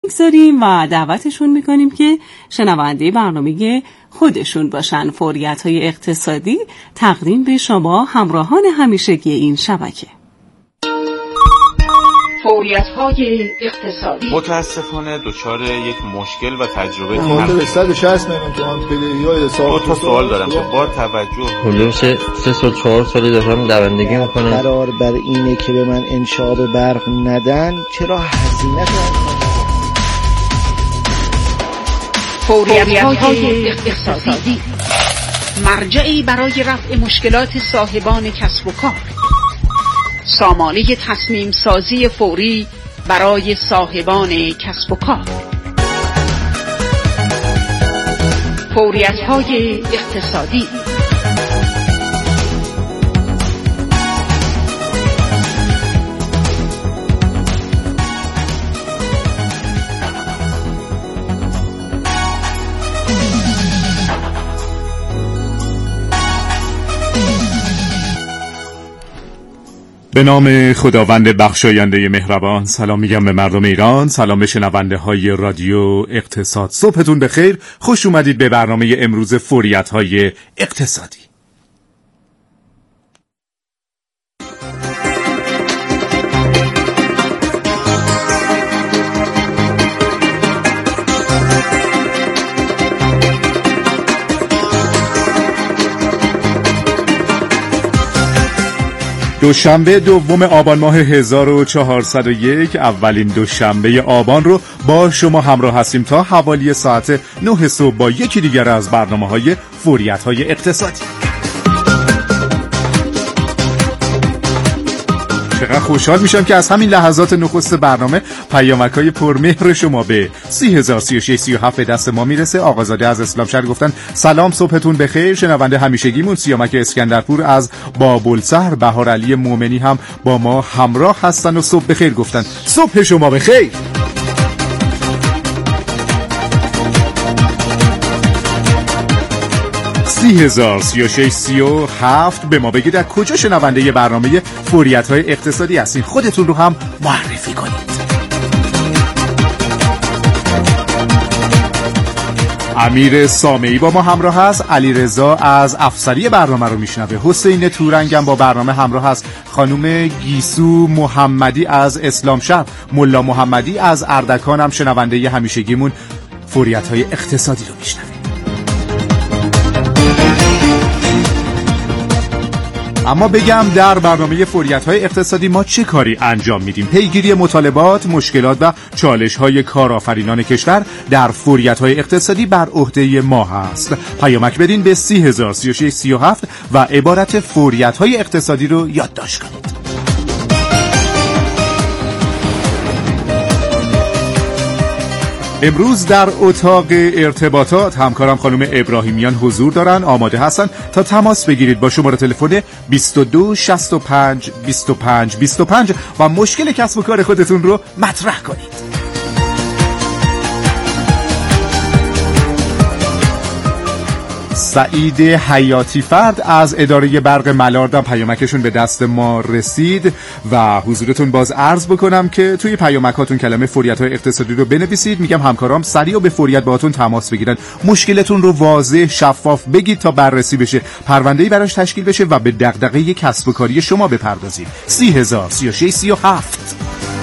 میگذاریم و دعوتشون میکنیم که شنونده برنامه خودشون باشن. فوریت‌های اقتصادی تقدیم به شما همراهان همیشگی این شبکه. فوریت‌های اقتصادی متاسفانه دچار یک مشکل و تجربه حدود 160 میلیون تومان بدهی‌های ساخت. دو تا سوال دارم که با توجه حدود 3 سال 4 سالی داشتم دوندگی میکنم. قرار بر اینه که به من انشاب برق ندن، چرا هزینه کنم؟ فوریت‌های اقتصادی مرجعی برای رفع مشکلات صاحبان کسب و کار، سامانه تصمیم سازی فوری برای صاحبان کسب و کار. فوریت‌های اقتصادی به نام خداوند بخشاینده مهربان. سلام میگم به مردم ایران، سلام به شنونده های رادیو اقتصاد. صبحتون بخیر، خوش اومدید به برنامه امروز فوریت های اقتصادی. دوشنبه دوم آبان ماه 1401، اولین دوشنبه آبان رو با شما همراه هستیم تا حوالی ساعت 9 صبح با یکی دیگر از برنامه‌های فوریت‌های اقتصادی. چقدر خوشحال میشم که از همین لحظات نخست برنامه پیامک‌های پرمهر شما به 303637 دست ما میرسه. آقازاده از اسلامشهر گفتن سلام، صبحتون بخیر. شنونده همیشگیمون سیامک اسکندرپور از بابلسهر، بهار علی مومنی هم با ما همراه هستن و صبح بخیر گفتن. صبح شما بخیر. 303637 به ما بگید از کجا شنونده برنامه فوریت‌های اقتصادی هستین، خودتون رو هم معرفی کنید. امیر سامعی با ما همراه هست، علیرضا از افسری برنامه رو میشنوه، حسین تورنگم با برنامه همراه هست، خانم گیسو محمدی از اسلامشهر، ملا محمدی از اردکان هم شنونده همیشگیمون فوریت‌های اقتصادی رو میشنوه. اما بگم در برنامه فوریت‌های اقتصادی ما چه کاری انجام میدیم؟ پیگیری مطالبات، مشکلات و چالش‌های کارآفرینان کشور در فوریت‌های اقتصادی بر عهده ما هست. پیامک بدین به 303637 و عبارت فوریت‌های اقتصادی رو یادداشت کنید. امروز در اتاق ارتباطات همکارم خانم ابراهیمیان حضور دارن، آماده هستن تا تماس بگیرید با شماره تلفن 22 65 25 25 و مشکل کسب و کار خودتون رو مطرح کنید. سعید حیاتی فرد از اداره برق ملاردم پیامکشون به دست ما رسید و حضورتون باز عرض بکنم که توی پیامکاتون کلمه فوریت‌های اقتصادی رو بنویسید. میگم همکارام سریع و به فوریت باهاتون تماس بگیرن، مشکلتون رو واضح شفاف بگید تا بررسی بشه، پرونده‌ای براش تشکیل بشه و به دغدغه کسب و کاری شما بپردازید. 303637.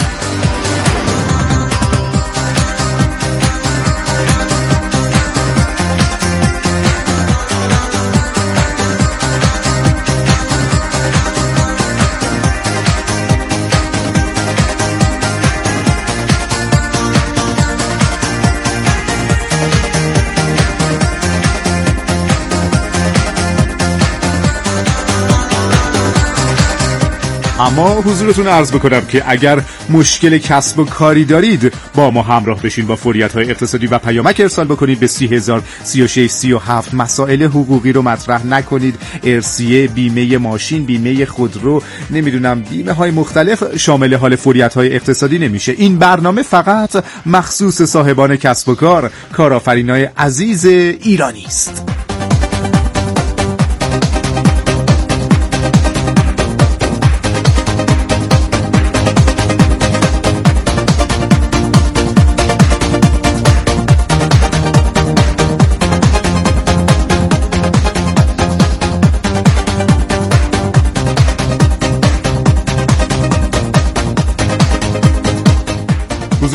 اما حضورتون عرض بکنم که اگر مشکل کسب و کاری دارید با ما همراه بشین، با فوریت‌های اقتصادی و پیامک ارسال بکنید به 303637. مسائل حقوقی رو مطرح نکنید، ارثیه، بیمه ماشین، بیمه خودرو، نمیدونم بیمه های مختلف شامل حال فوریت‌های اقتصادی نمیشه. این برنامه فقط مخصوص صاحبان کسب و کار، کارآفرینای عزیز ایرانی است.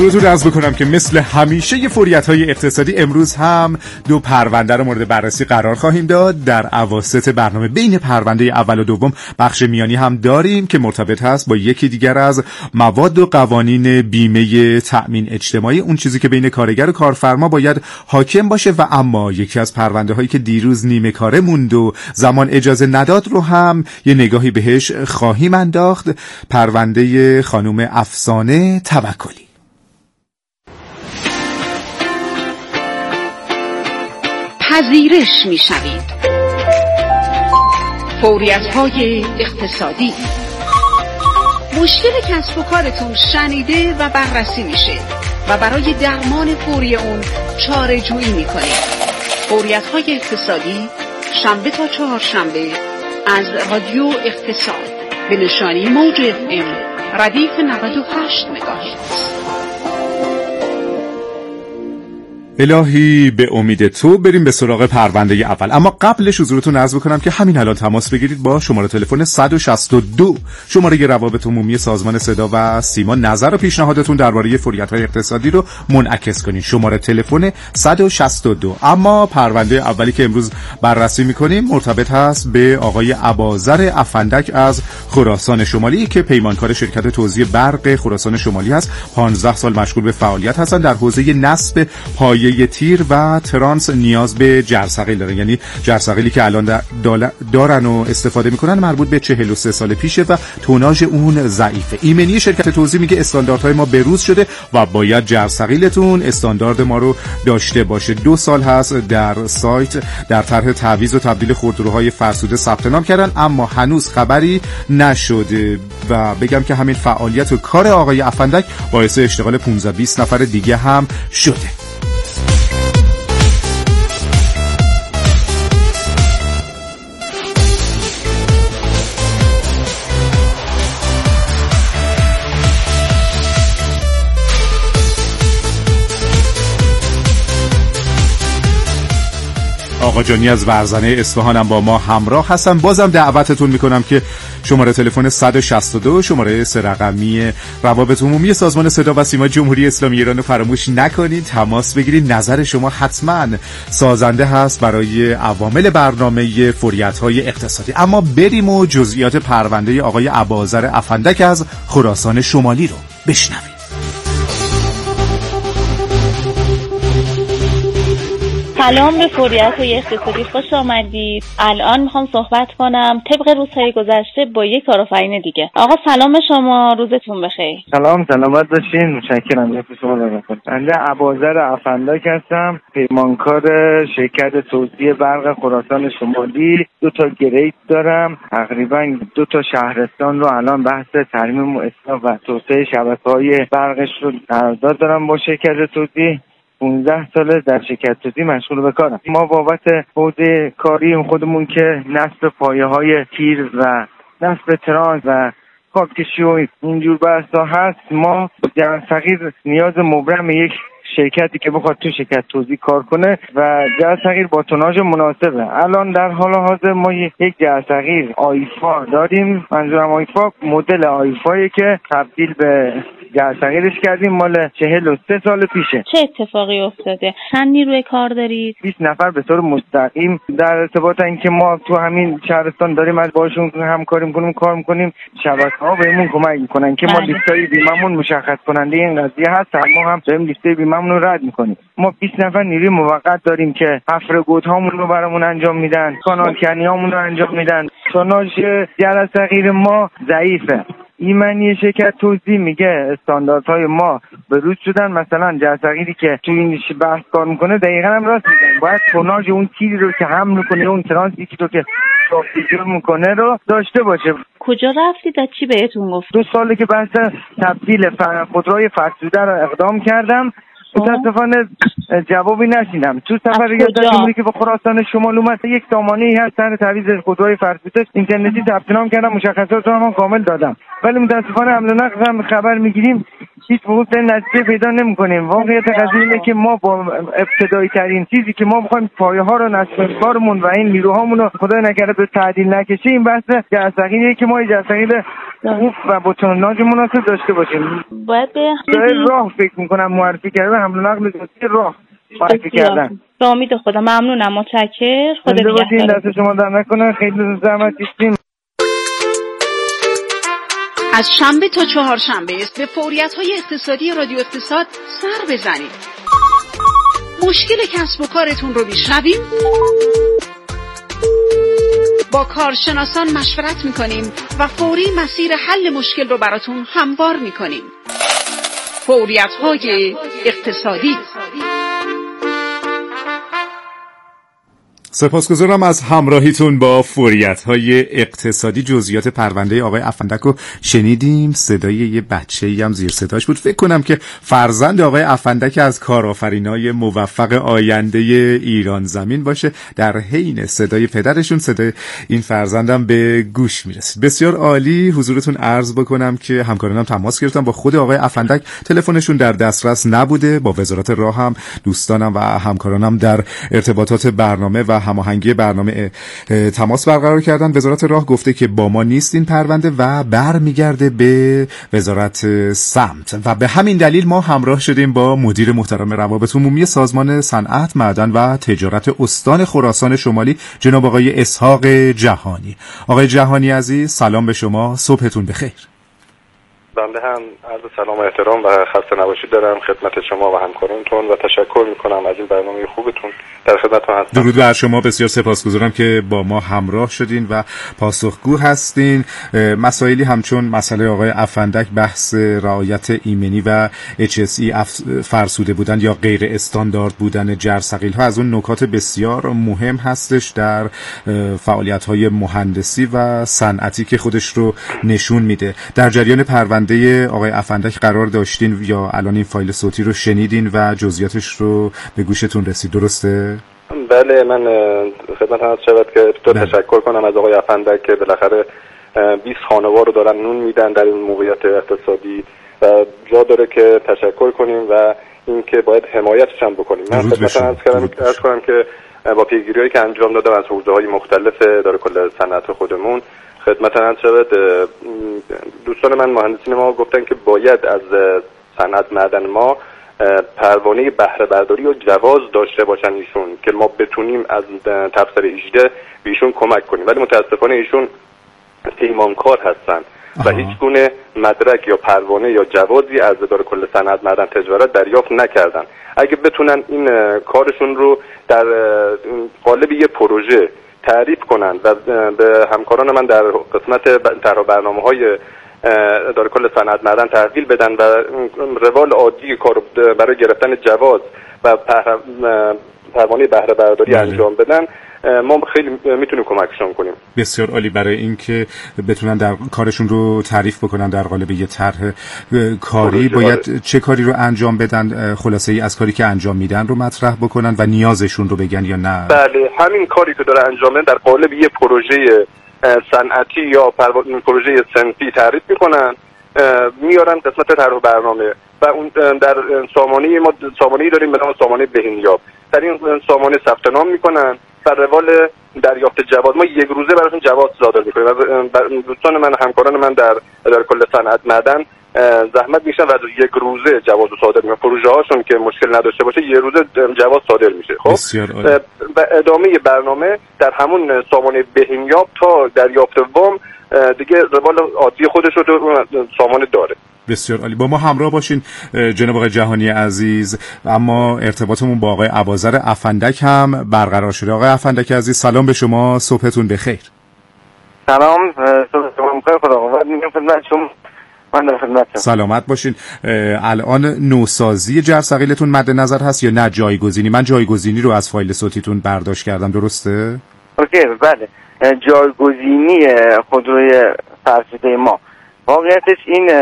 خدمتتون عرض بکنم که مثل همیشه فوریت‌های اقتصادی امروز هم 2 پرونده رو مورد بررسی قرار خواهیم داد. در اواسط برنامه بین پرونده اول و دوم بخش میانی هم داریم که مرتبط هست با یکی دیگر از مواد و قوانین بیمه تأمین اجتماعی، اون چیزی که بین کارگر و کارفرما باید حاکم باشه. و اما یکی از پرونده هایی که دیروز نیمه کاره موند و زمان اجازه نداد رو هم یه نگاهی بهش خواهیم انداخت. پرونده خانم افسانه توکلی. پذیرش می‌شوید. فوریت‌های اقتصادی. مشکل کسب و کارتون شنیده و بررسی میشه و برای درمان فوری اون چاره جویی میکنید. فوریت‌های اقتصادی شنبه تا چهارشنبه از رادیو اقتصاد به نشانی موج FM ردیف 98 مگاهرتز. الهی به امید تو بریم به سراغ پرونده اول. اما قبلش حضورتون عرض بکنم که همین الان تماس بگیرید با شماره تلفن 162 شماره روابط عمومی سازمان صدا و سیما. نظر و پیشنهادتون درباره فوریت‌های اقتصادی رو منعکس کنید. شماره تلفن 162. اما پرونده اولی که امروز بررسی می‌کنیم مرتبط هست به آقای اباذر افندک از خراسان شمالی که پیمانکار شرکت توزیع برق خراسان شمالی هست. 15 سال مشغول به فعالیت هستند در حوزه نصب پایه تیر و ترانس نیاز به جرثقیل دارن، یعنی جرثقیلی که الان دارن و استفاده میکنن مربوط به 43 سال پیشه و توناژ اون ضعیفه. ایمنی شرکت توزیع میگه استانداردهای ما بروز شده و باید جرثقیلتون استاندارد ما رو داشته باشه. 2 سال هست در سایت در طرح تعویض و تبدیل خودروهای فرسوده ثبت نام کردن اما هنوز خبری نشده. و بگم که همین فعالیت و کار آقای افندک باعث اشتغال 15-20 نفر دیگه هم شده. آقا جانی از ورزنه اصفهانم با ما همراه هستن. بازم دعوتتون میکنم که شماره تلفن 162 شماره 3 رقمی روابط عمومی سازمان صدا و سیما جمهوری اسلامی ایران رو فراموش نکنید، تماس بگیرید. نظر شما حتما سازنده هست برای عوامل برنامه فوریت‌های اقتصادی. اما بریم و جزئیات پرونده آقای اباذر افندک از خراسان شمالی رو بشنویم. سلام به فوریت‌های اقتصادی، خوش آمدید. الان میخوام صحبت کنم طبق روزهای گذشته با یک کارآفرین دیگه. آقا سلام شما، روزتون بخیر. سلام، سلامت باشین. متشکرم. یک شما رو بکنم. بنده اباذر افندک هستم، پیمانکار شرکت توزیع برق خراسان شمالی. 2 تا گرید دارم، تقریبا 2 تا شهرستان رو الان بحث ترمیم و اصلاح و توسعه شبکه‌های برقش رو قرارداد دارم با شرکت توزیع. 15 ساله در شرکت توزیع مشغول به کارم. ما بابت حوزه کاری خودمون که نصب پایه‌های تیر و نصب ترانس و خاککشی و اینجور بحثا هست، ما جرثقیل نیاز مبرم یک شرکتی که بخواد تو شرکت توزیع کار کنه و جرثقیل با توناژ مناسبه. الان در حال حاضر ما یک جرثقیل آیفا داریم. منظورم آیفا مدل آیفایی که تبدیل به جرثقیلش کردیم، مال 43 سال پیشه. چه اتفاقی افتاده؟ چند نیروی کار دارید؟ 20 نفر به طور مستقیم در ارتباط این که ما تو همین شهرستان داریم از باشون همکاری می‌کنیم، کار می‌کنیم. شبکه‌ها بهمون کمک می‌کنن که ما لیستای بیمه‌مون مشخص کننده این قضیه هست، ما هم داریم لیستای بیمه‌مون رو رد می‌کنیم. ما 20 نفر نیروی موقت داریم که حفر گودهامون رو برامون انجام میدن، کانال کنیامون رو انجام میدن. توناژ جرثقیل ما ضعیفه. ایمنی شرکت توزیع میگه استانداردهای ما بروز شدن. مثلا جرثقیلی که تو این بحث کار میکنه دقیقاً هم راست میگن، باید توناژ اون تیری رو که حمل میکنه، اون ترانسی رو که ساختگی میکنه رو داشته باشه. کجا رفتید و چی بهتون گفت؟ 2 ساله که بحث تبدیل خودروهای فرسوده رو اقدام کردم، متاسفانه جوابی نشیدم. تو سفر ریاضت که به خراسان شمال اومد، یک سامانه‌ای هست سر تعویض خودروهای فرسوده اینترنتی ثبت نام کردم، مشخصات رو هم کامل دادم. ولی متاسفانه حمل و نقل هم خبر میگیریم هیچ موقع نتیجه پیدا نمی‌کنیم. واقعیت قضیه اینه که ما با ابتدایی ترین چیزی که ما می‌خوایم پایه‌ها رو نصب کارمون و این نیروهامون رو خدای نکرده به تعدیل نکشه، این بحث جرثقیلیه که ما جرثقیل خوب و با توناژ مناسب داشته باشیم. باید به راه فکر می‌کنم معرفی کردن حمل و نقل جزئی راه معرفی کردن. به امید خدا. ممنونم، متشکرم. خدا نگهدار. دست شما در نکنه، خیلی زحمت کشیدین. از شنبه تا چهارشنبه است به فوریت‌های اقتصادی رادیو اقتصاد سر بزنید. مشکل کسب و کارتون رو میشنویم، با کارشناسان مشورت میکنیم و فوری مسیر حل مشکل رو براتون هموار میکنیم. فوریت‌های اقتصادی. سپاسگزارم از همراهیتون با فوریت‌های اقتصادی. جزئیات پرونده آقای افندک رو شنیدیم. صدای یه بچه‌ای هم زیر صداش بود. فکر کنم که فرزند آقای افندک از کارآفرینای موفق آینده ایران زمین باشه. در حین صدای پدرشون صدای این فرزندم به گوش میرسید. بسیار عالی. حضورتون عرض بکنم که همکارانم تماس گرفتن با خود آقای افندک، تلفنشون در دسترس نبوده. با وزارت راه هم دوستانم و همکارانم در ارتباطات برنامه و هماهنگی برنامه تماس برقرار کردن. وزارت راه گفته که با ما نیست این پرونده و برمیگرده به وزارت سمت و به همین دلیل ما همراه شدیم با مدیر محترم روابط عمومی سازمان صنعت، معدن و تجارت استان خراسان شمالی، جناب آقای اسحاق جهانی. آقای جهانی عزیز، سلام به شما، صبحتون بخیر. بنده هم عرض سلام و احترام و خسته نباشید دارم خدمت شما و همکارانتون و تشکر میکنم از این برنامه خوبتون. در خدمتتون هستم. درود بر شما. بسیار سپاسگزارم که با ما همراه شدین و پاسخگو هستین. مسائلی همچون مسئله آقای افندک، بحث رعایت ایمنی و HSE فرسوده بودن یا غیر استاندارد بودن جرثقیل ها از اون نکات بسیار مهم هستش در فعالیت های مهندسی و صنعتی که خودش رو نشون میده. در جریان پرونده آقای افندک قرار داشتین یا الان این فایل صوتی رو شنیدین و جزئیاتش رو به گوشتون رسید، درسته؟ بله، من خدمت هست شود که تشکر کنم از آقای افندک که بالاخره 20 خانوار رو دارن نون میدن در این موقعیت اقتصادی و جا داره که تشکر کنیم و این که باید حمایتش هم بکنیم. من خدمت هست کنم که با پیگیری‌هایی که انجام دادم از حوزه‌های مختلف داره کل صنعت خودمون، خدمت هست شود دوستان من مهندسین ما گفتن که باید از صنعت معدن ما پروانه بهره برداری و جواز داشته باشن ایشون که ما بتونیم از تفسیر 18 به ایشون کمک کنیم، ولی متاسفانه ایشون پیمانکار هستن و هیچ گونه مدرک یا پروانه یا جوازی از اداره کل صنعت معدن تجارت دریافت نکردن. اگه بتونن این کارشون رو در قالب یه پروژه تعریف کنن و به همکاران من در قسمت طرح برنامه‌های اداره کل صنعت معدن تحویل بدن و روال عادی کار برای گرفتن جواز و پروانه بهره برداری انجام بدن، ما خیلی میتونیم کمکشون کنیم. بسیار عالی. برای اینکه بتونن در کارشون رو تعریف بکنن در قالب یه طرح کاری باید چه کاری رو انجام بدن؟ خلاصه ای از کاری که انجام میدن رو مطرح بکنن و نیازشون رو بگن یا نه؟ بله، همین کاری که داره انجام میدن در قالب یه پروژه صنعتی یا پروژه صنفی تعریف میکنن، میارن قسمت طرح برنامه و اون در سامانه ما سامانه‌ای داریم به نام سامانه بهینیاب. در این سامانه ثبت نام میکنن و روال دریافت جواز ما یک روزه براشون جواز صادر میکنیم و دوستان من همکاران من در کل صنعت معدن زحمت میشن و یک روزه جواز صادر میکنن. پروژه هاشون که مشکل نداشته باشه یک روزه جواز صادر میشه. خب و ادامه برنامه در همون سامانه بهینیاب تا دریافت وام دیگه روال عادی خودش رو سامانه داره. بسیار عالی. با ما همراه باشین جناب آقای جهانی عزیز. اما ارتباطمون با آقای اباذر افندک هم برقرار شده. آقای افندک عزیز، سلام به شما، صبحتون بخیر. سلام، صبح شما بخیر. خداوند میگم خدمت شما. من در خدمتم. سلامت باشین. الان نوسازی جرثقیلتون مد نظر هست یا نه جایگزینی؟ من جایگزینی رو از فایل صوتیتون برداشت کردم، درسته؟ اوکی، بله. جایگزینی خودروی فرسوده ما واقعیتش این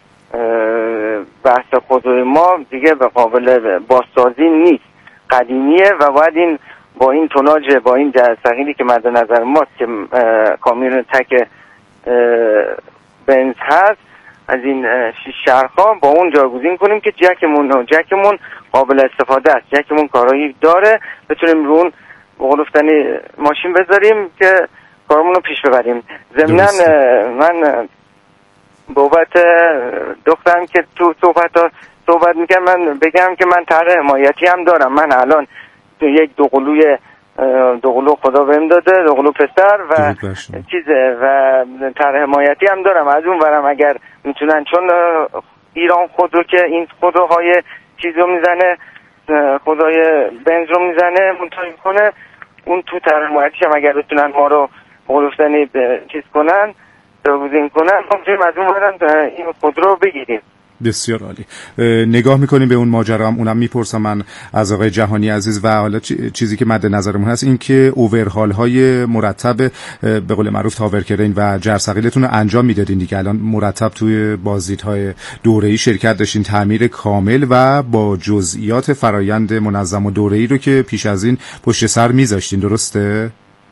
بحث خودروی ما دیگه به قابل بازسازی نیست، قدیمیه و باید این با این توناژ با این جرثقیلی که مد نظر ماست که کامیون تک بنز هست از این 6 چرخ‌ها با اون جایگزین کنیم که جکمون قابل استفاده است، جکمون کارایی داره، بتونیم رو اون بقولفتنی ماشین بذاریم که کارمون رو پیش ببریم. ضمناً من بابت دخترم که تو صحبت میکنم من بگم که من طرح حمایتی هم دارم. من الان یک دوقلو خدا بهم داده، دوقلو پسر و و طرح حمایتی هم دارم. از اون ورم اگر میتونن، چون ایران خودرو که این خودروهای چیزو میزنه، خدای بنز رو میزنه منتهی کنه، اون تو طرح حمایتی هم اگر بتونن ما رو بقولفتنی چیز کنن، جایگزین کنن، ما میتونیم از اون ورم این خودرو بگیریم. بسیار عالی. نگاه میکنیم به اون ماجرا هم، اونم میپرسم من از آقای جهانی عزیز. و حالا چیزی که مد نظرمون هست این که اوورهال های مرتب به قول معروف تاورکرین و جرثقیلتون رو انجام میدادین دیگه. الان مرتب توی بازدیدهای دوره‌ای شرکت داشتین، تعمیر کامل و با جزئیات فرایند منظم و دوره‌ای رو که پیش از این پشت سر میذاشتین، درسته؟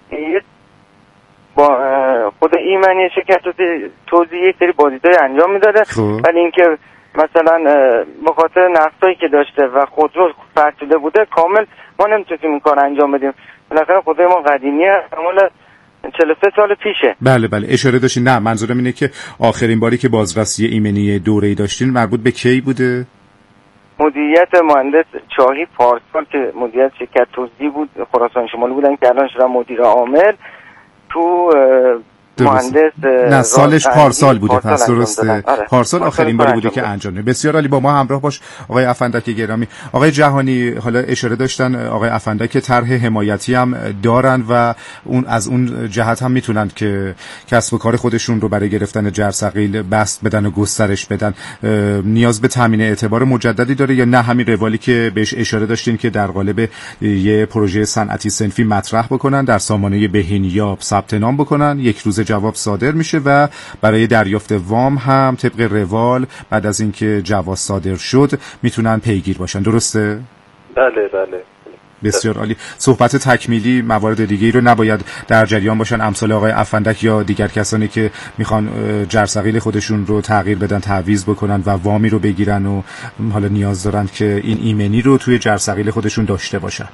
با خود ایمنی شرکت توزیع یک سری بازدیدهای انجام میداده، ولی اینکه مثلا بخاطر نقصایی که داشته و خودرو فرسوده بوده کامل ما نمیتونیم این کار انجام بدیم. بالاخره خودروی ما قدیمیه، مال 43 سال پیشه. بله اشاره داشتین. نه منظورم اینه که آخرین باری که بازرسی ایمنی دوره‌ای داشتین مربوط به کی بوده؟ مدیریت مهندس چاهی پارسال که مدیریت شرکت توزیع بود، خراسان شمالی بودن که الان شدن مدیر عامل. تو مهندس نه سالش پارسال بوده، پس درسته. پارسال آخرین باری بوده که انجام ده. بسیار عالی. با ما همراه باش آقای افندک گرامی. آقای جهانی حالا اشاره داشتن آقای افندک که طرح حمایتی هم دارن و از اون جهت هم میتونن که کسب و کار خودشون رو برای گرفتن جرثقیل بسط بدن و گسترش بدن. نیاز به تامین اعتبار مجددی داره یا نه همین روالی که بهش اشاره داشتین که در قالب یه پروژه صنعتی صنفی مطرح بکنن، در سامانه بهینیاب ثبت نام بکنن، یک روز جواب صادر میشه و برای دریافت وام هم طبق روال بعد از اینکه جواز صادر شد میتونن پیگیر باشن، درسته؟ بله. بسیار عالی. صحبت تکمیلی موارد دیگه‌ای رو نباید در جریان باشن امثال آقای افندک یا دیگر کسانی که میخوان جرثقیل خودشون رو تغییر بدن، تعویض بکنن و وامی رو بگیرن و حالا نیاز دارن که این ایمنی رو توی جرثقیل خودشون داشته باشن.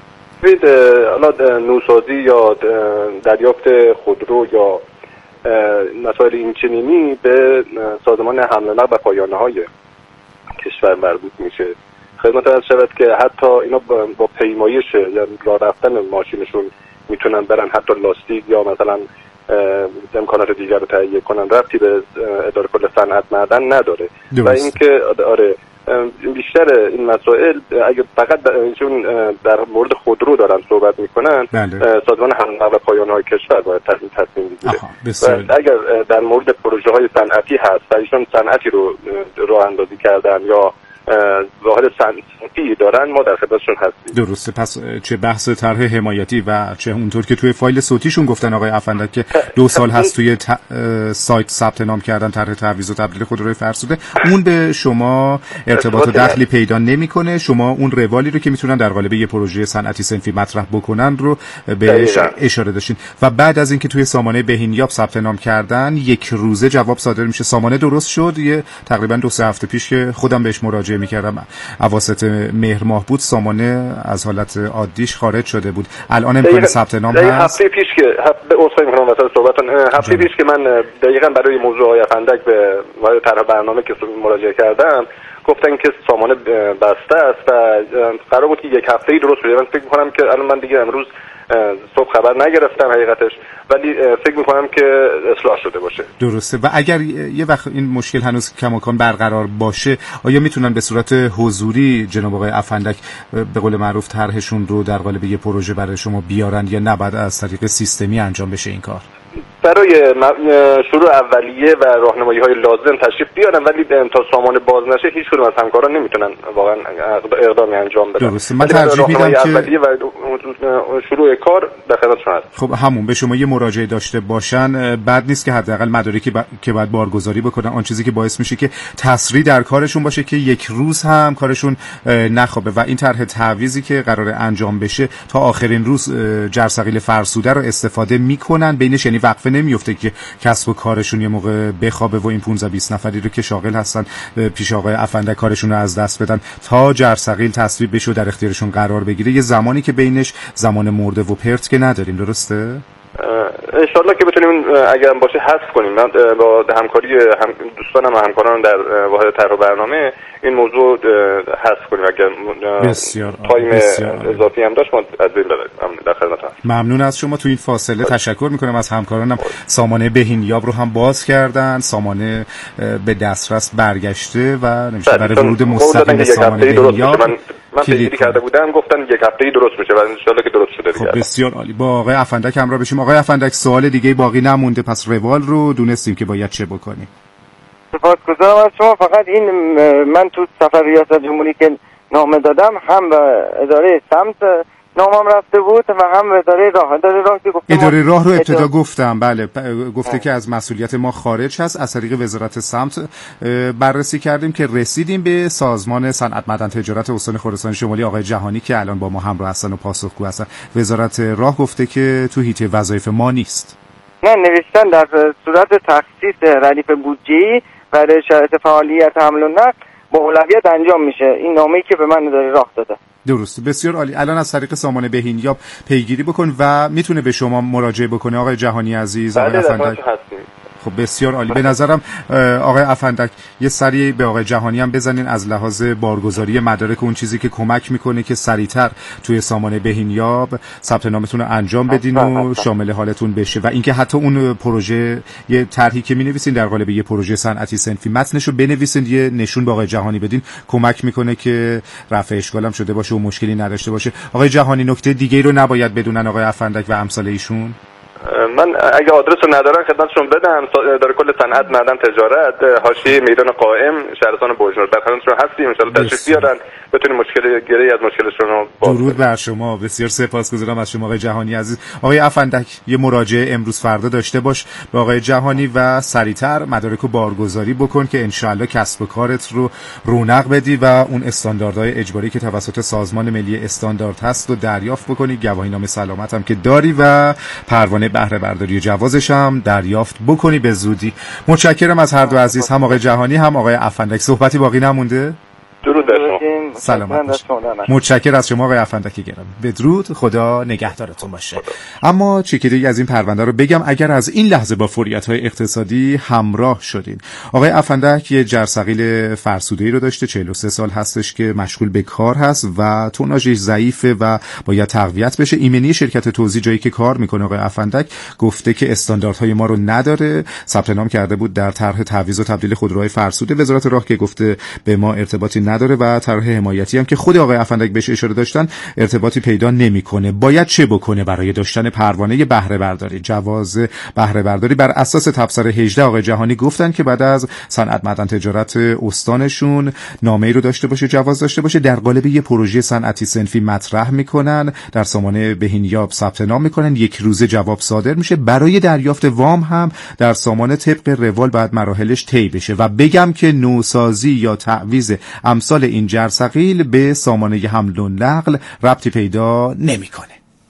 حالا نوسازی یا دریافت خودرو یا مسائل این چنینی به سازمان حمل و نقل و پایانه‌های کشور مربوط میشه. خدمت عرض شود که حتی اینا با پیمایش یا راه رفتن ماشینشون میتونن برن، حتی لاستیک یا مثلا امکانات دیگر رو تهیه کنن، ربطی به اداره کل صنعت معدن نداره. و اینکه آره بیشتر این مسائل اگه فقط چون در مورد خودرو دارن صحبت میکنن، سازمان حمل و نقل و پایانه‌های کشور باید تصمیم بگیره. و اگر در مورد پروژه های صنعتی هست و ایشون صنعتی رو راه اندازی کردن یا واحد صنعتی دارن، ما در خدمتشون هستیم. درسته. پس چه بحث طرح حمایتی و چه اونطور که توی فایل صوتیشون گفتن آقای افندک که 2 سال هست توی سایت ثبت نام کردن طرح تعویض و تبدیل خودروی فرسوده، اون به شما ارتباط و دخلی پیدا نمیکنه. شما اون روالی رو که میتونن در قالب یه پروژه صنعتی صنفی مطرح بکنن رو بهش اشاره داشتین. و بعد از اینکه توی سامانه بهینیاب ثبت نام کردن 1 روزه جواب صادر میشه. سامانه درست شد یه تقریبا 2-3 هفته پیش که خودم بهش مراجعه میکردم، اواسط مهر ماه بود، سامانه از حالت عادیش خارج شده بود. الان امکان ثبت نام هست. هفته پیش که هفته پیش که من دقیقاً برای موضوع افندک به طرح برنامه که مراجعه کردم گفتن که سامانه بسته است و قرار بود که 1 هفته‌ای درست بشه. من فکر می‌کنم که الان من دیگه امروز صبح خبر نگرفتم حقیقتش، ولی فکر میکنم که اصلاح شده باشه. درسته. و اگر یه وقت این مشکل هنوز کماکان برقرار باشه، آیا میتونن به صورت حضوری جناب آقای افندک به قول معروف طرحشون رو در قالب یه پروژه برای شما بیارن یا نه بعد از طریق سیستمی انجام بشه این کار؟ برای شروع اولیه و راهنمایی‌های لازم تشریف بیارن، ولی تا سامانه باز نشه هیچ کدوم از همکاران نمیتونن واقعا اقدامی انجام بدن. درسته. من ترجیح میدم که اولیه و شروع کار در خدمتشون هست. خب همون به شما یه مراجعه داشته باشن بد نیست که حداقل مدارکی که باید بارگذاری بکنن، آن چیزی که باعث میشه که تسریع در کارشون باشه که 1 روز هم کارشون نخوابه. و این طرح تعویضی که قراره انجام بشه تا آخرین روز جرثقیل فرسوده رو استفاده میکنن، بینش یعنی وقفه نمیفته که کسب و کارشون یه موقع بخوابه و این 15-20 نفری رو که شاغل هستن پیش آقای افندک کارشون رو از دست بدن تا جرثقیل تصویب بشه و در اختیارشون قرار بگیره. یه زمانی که بینش زمان مرده و پرت که نداریم، درسته؟ انشالله که بتونیم اگر باشه حذف کنیم. من با همکاری دوستانم و همکارانم در واحد طرح برنامه این موضوع حذف کنیم. اگر تایم اضافی هم داشت ما از بین ببریم. در خدمتتون. ممنون از شما. تو این فاصله تشکر میکنم از همکارانم. سامانه بهینیاب رو هم باز کردن، سامانه به دسترس برگشته و نمیشه برای ورود مستقیم به سامانه بهینیاب. من پیگیری کرده بودم، گفتن یک هفته‌ای درست میشه و ان شاءالله که درست شده دیگه. خب بسیار عالی. با آقای افندک همراه بشیم. آقای افندک سوال دیگه باقی نمونده، پس روال رو دونستیم که باید چه بکنیم. سپاسگزارم از شما. فقط این من تو سفر ریاست جمهوری که نامه دادم هم به اداره سمت نامم رفته بود و هم به اداره راه که گفتم اداره راه رو ابتدا گفتم. بله گفته که از مسئولیت ما خارج هست. از طریق وزارت سمت بررسی کردیم که رسیدیم به سازمان صنعت معدن تجارت استان خراسان شمالی آقای جهانی که الان با ما همراه هستن و پاسخگو هستن. وزارت راه گفته که تو حیطه وظایف ما نیست. نه، نوشتن در صورت تخصیص ردیف بودجه‌ای برای شرایط فعالیت حمل و نقل با اولویت انجام میشه. این نامه‌ای که به من اداره راه داده. درسته. بسیار عالی. الان از طریق سامانه بهینیاب پیگیری بکن و میتونه به شما مراجعه بکنه آقای جهانی عزیز. آقای افندک. خب بسیار عالی. به نظرم آقای افندک یه سری به آقای جهانی هم بزنین از لحاظ بارگذاری مدارک، اون چیزی که کمک میکنه که سریعتر توی سامانه بهینیاب ثبت نامتون رو انجام بدین و شامل حالتون بشه. و اینکه حتی اون پروژه یه طرحی که مینویسین در قالب یه پروژه صنعتی صنفی متنش رو بنویسین، یه نشون به آقای جهانی بدین، کمک میکنه که رفع اشکال هم شده باشه و مشکلی نداشته باشه. آقای جهانی نکته دیگه رو نباید بدونن آقای افندک و امثال ایشون؟ من اگه آدرس رو ندارن خدمتشون بدم. اداره کل صنعت معدن تجارت، حاشیه میدان قائم، شهرستان بوجنور. در خدمتشون هستیم. ان شاءالله تشریف بیارن بتونیم گره‌ای از مشکلشون رو درود بر شما. بسیار سپاسگزارم از شما آقای جهانی عزیز. آقای افندک یه مراجعه امروز فردا داشته باش با آقای جهانی و سریعتر مدارک رو بارگذاری بکن که ان شاءالله کسب و کارت رو رونق بدی و اون استانداردهای اجباری که توسط سازمان ملی استاندارد هست رو دریافت بکنی. گواهینامه سلامت هم که داری و پروانه بهره برداری و جوازش هم دریافت بکنی به زودی. متشکرم از هر دو عزیز، هم آقای جهانی هم آقای افندک. صحبتی باقی نمونده؟ درود بر شما. سلامت باشید. متشکرم از شما آقای افندک گرامی. بدرود. خدا نگهدارتون باشه. اما چکیده‌ای از این پرونده رو بگم اگر از این لحظه با فوریت‌های اقتصادی همراه شدین. آقای افندک یه جرثقیل فرسوده‌ای رو داشته، 43 سال هستش که مشغول به کار هست و توناژش ضعیفه و باید تقویت بشه. ایمنی شرکت توزیع جایی که کار میکنه آقای افندک گفته که استانداردهای ما رو نداره. ثبت نام کرده بود در طرح تعویض و تبدیل خودروهای فرسوده وزارت راه که گفته به ما ارتباطی نداره و طرح حمایتی هم که خود آقای افندک بهش اشاره داشتن ارتباطی پیدا نمیکنه. باید چه بکنه برای داشتن پروانه بهره برداری، جواز بهره برداری؟ بر اساس تبصره 18 آقای جهانی گفتن که بعد از صنعت معدن تجارت استانشون نامه‌ای رو داشته باشه، جواز داشته باشه، در قالب یه پروژه صنعتی صنفی مطرح میکنن، در سامانه بهینیاب ثبت نام میکنن، یک روزه جواب صادر میشه. برای دریافت وام هم در سامانه طبق روال بعد مراحلش طی بشه. و بگم که نوسازی یا تعویض امثال این جرثقیل به سامانه حمل و نقل ربطی پیدا نمیکنه.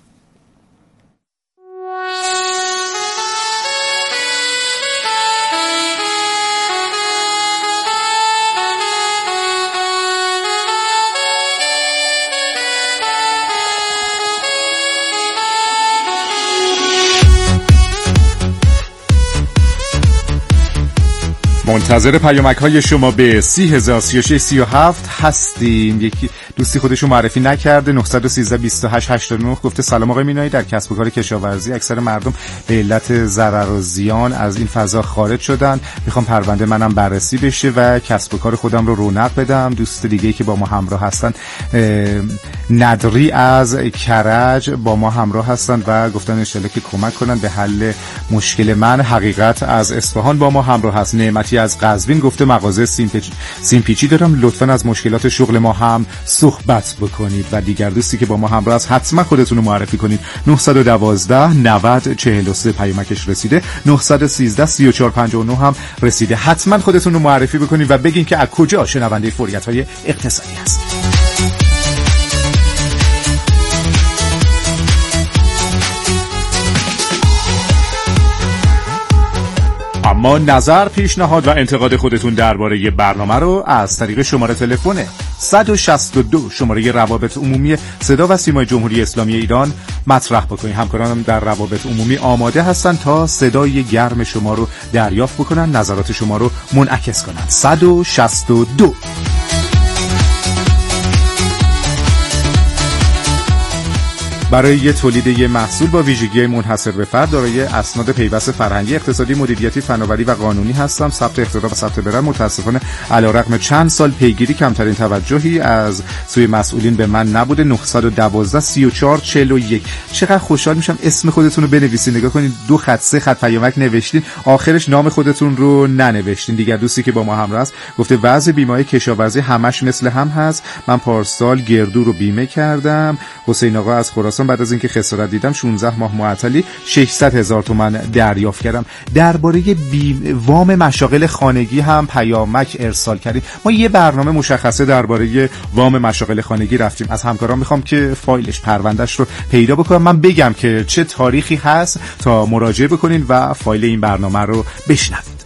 منتظر پیامک‌های شما به 303637 هستیم. یکی دوستی خودشو معرفی نکرده، 913 28 89 گفته سلام آقای مینایی، در کسب و کار کشاورزی اکثر مردم به علت ضرر و زیان از این فضا خارج شدن. میخوام پرونده منم بررسی بشه و کسب و کار خودم رو رونق بدم. دوست دیگه‌ای که با ما همراه هستن ندری از کرج با ما همراه هستن و گفتن ان شاءالله که کمک کنن به حل مشکل من. حقیقت از اصفهان با ما همراه هست. نعمتی از قزوین گفته مغازه سیمپیچی دارم، لطفاً از مشکلات شغل ما هم صحبت بکنید. و دیگر دوستی که با ما همراه است حتما خودتون رو معرفی کنید. 912 90 43 پیامکش رسیده، 913 34 59 هم رسیده. حتما خودتون رو معرفی بکنید و بگین که از کجا شنونده فوریت‌های اقتصادی هستید. اما نظر، پیشنهاد و انتقاد خودتون درباره برنامه رو از طریق شماره تلفن 162 شماره روابط عمومی صدا و سیمای جمهوری اسلامی ایران مطرح بکنید. همکارانم در روابط عمومی آماده هستن تا صدای گرم شما رو دریافت بکنن، نظرات شما رو منعکس کنن. 162. برای تولید یک محصول با ویژگی منحصر به فرد دارای اسناد پیوست فرهنگی، اقتصادی، مدیریتی، فناوری و قانونی هستم. ثبت اختراع و ثبت برند متاسفانه علیرغم چند سال پیگیری کمترین توجهی از سوی مسئولین به من نبوده. 912 34 41. چقدر خوشحال میشم اسم خودتون رو بنویسید. نگاه کنید 2 خط 3 خط پیامک نوشتین، آخرش نام خودتون رو ننوشتین. دیگر دوستی که با ما همراه است گفته وضع بیمه کشاورزی همش مثل هم هست. من پارسال گردو رو بیمه کردم. حسین آقا از خراسان بعد از اینکه خسارت دیدم 16 ماه معطلی 600,000 تومان دریافت کردم. درباره وام مشاغل خانگی هم پیامک ارسال کردیم. ما یه برنامه مشخصه درباره وام مشاغل خانگی رفتیم. از همکاران میخوام که فایلش پروندهش رو پیدا بکنم. من بگم که چه تاریخی هست تا مراجعه بکنین و فایل این برنامه رو بشنوید.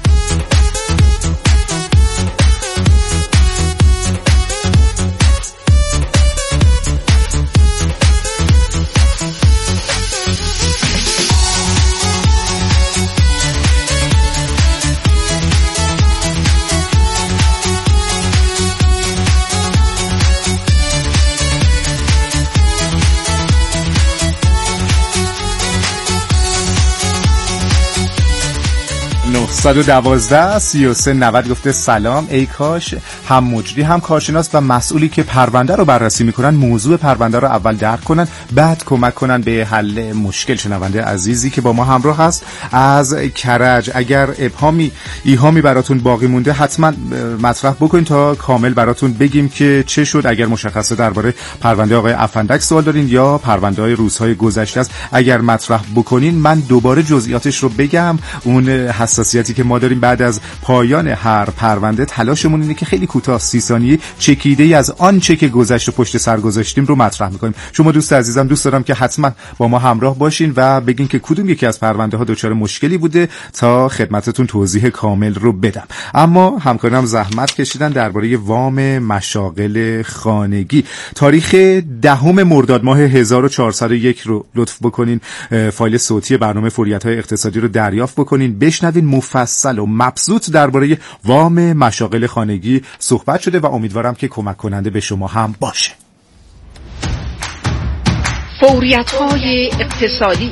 صد و 12 33 90 گفته سلام، ای کاش هم مجری هم کارشناس و مسئولی که پرونده رو بررسی میکنن موضوع پرونده رو اول درک کنن بعد کمک کنن به حل مشکل. شنونده عزیزی که با ما همراه هست از کرج، اگر ایهامی براتون باقی مونده حتما مطرح بکنین تا کامل براتون بگیم که چه شد. اگر مشخصه درباره پرونده آقای افندک سوال دارین یا پرونده های روزهای گذشته است اگر مطرح بکنین من دوباره جزئیاتش رو بگم. اون حساسیتی که ما داریم بعد از پایان هر پرونده تلاشمون اینه که خیلی کوتاه 30 ثانیه چکیده‌ای از آنچه که گذشت و پشت سر گذاشتیم رو مطرح می‌کنیم. شما دوست عزیزم دوست دارم که حتما با ما همراه باشین و بگین که کدوم یکی از پرونده ها دچار مشکلی بوده تا خدمتتون توضیح کامل رو بدم. اما همکارانم زحمت کشیدن درباره وام مشاغل خانگی. تاریخ 10 مرداد ماه 1401 رو لطف بکنین فایل صوتی برنامه فوریت‌های اقتصادی رو دریافت بکنین، بشنوین. مفصل و مبسوط درباره وام مشاغل خانگی صحبت شده و امیدوارم که کمک کننده به شما هم باشه. فوریت‌های اقتصادی،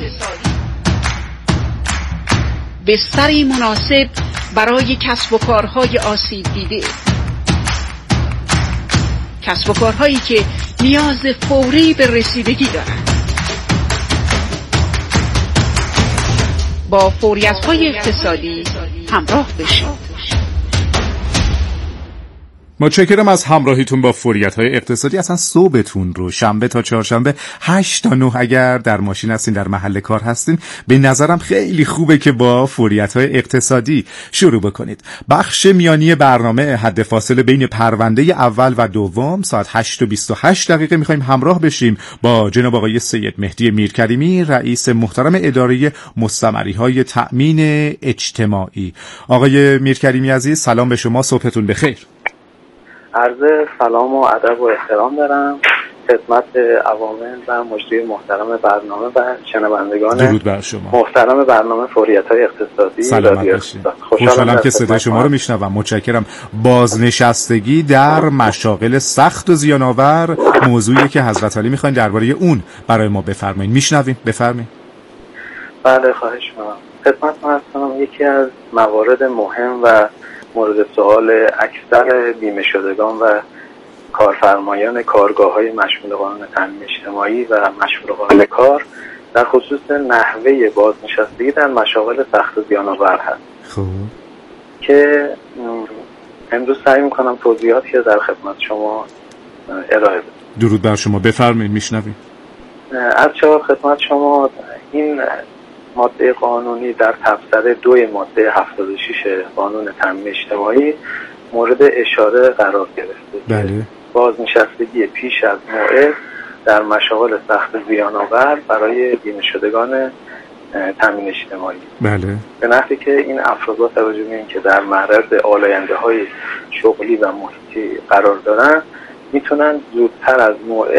بستری مناسب برای کسب و کارهای آسیب دیده، کسب و کارهایی که نیاز فوری به رسیدگی دارند. با فوریت‌های اقتصادی همراه بشید. متشکرم از همراهیتون با فوریت‌های اقتصادی. اصلا صبحتون رو شنبه تا چهارشنبه 8 تا 9 اگر در ماشین هستین در محل کار هستین به نظرم خیلی خوبه که با فوریت‌های اقتصادی شروع بکنید. بخش میانی برنامه حد فاصله بین پرونده اول و دوم ساعت 8:28 میخوایم همراه بشیم با جناب آقای سید مهدی میرکریمی رئیس محترم اداره مستمری‌های تأمین اجتماعی. آقای میرکریمی عزیز سلام به شما، صبحتون بخیر. عرض سلام و ادب و احترام دارم خدمت عوامل و مجری محترم برنامه و شنوندگان درود بر شما محترم برنامه فوریت‌های اقتصادی. سلامت باشید. خوشحالم که صدای شما رو میشنوم. متشکرم. بازنشستگی در مشاغل سخت و زیان‌آور موضوعی که حضرت علی میخواین درباره اون برای ما بفرمایید. میشنویم، بفرمایید. بله خواهش می‌کنم. خدمتتون هستم. یکی از موارد مهم و مورد سوال اکثر بیمه شدگان و کارفرمایان کارگاه‌های مشمول قانون تامین اجتماعی و مشمول قانون کار در خصوص نحوه بازنشستگی در مشاغل سخت و زیان‌آور هست. خب که امروز سعی می‌کنم توضیحاتی در خدمت شما ارائه بدم. درود بر شما، بفرمایید، میشنویم. از چهار خدمت شما این ماده قانونی در تبصره 2 ماده 76 قانون تامین اجتماعی مورد اشاره قرار گرفته. بله. بازنشستگی پیش از موعد در مشاغل سخت زیان‌آور برای بیمه شدگان تامین اجتماعی. بله. به نحوی که این افراد با توجه به اینکه در معرض آلاینده‌های شغلی و محیطی قرار دارن میتونن زودتر از موعد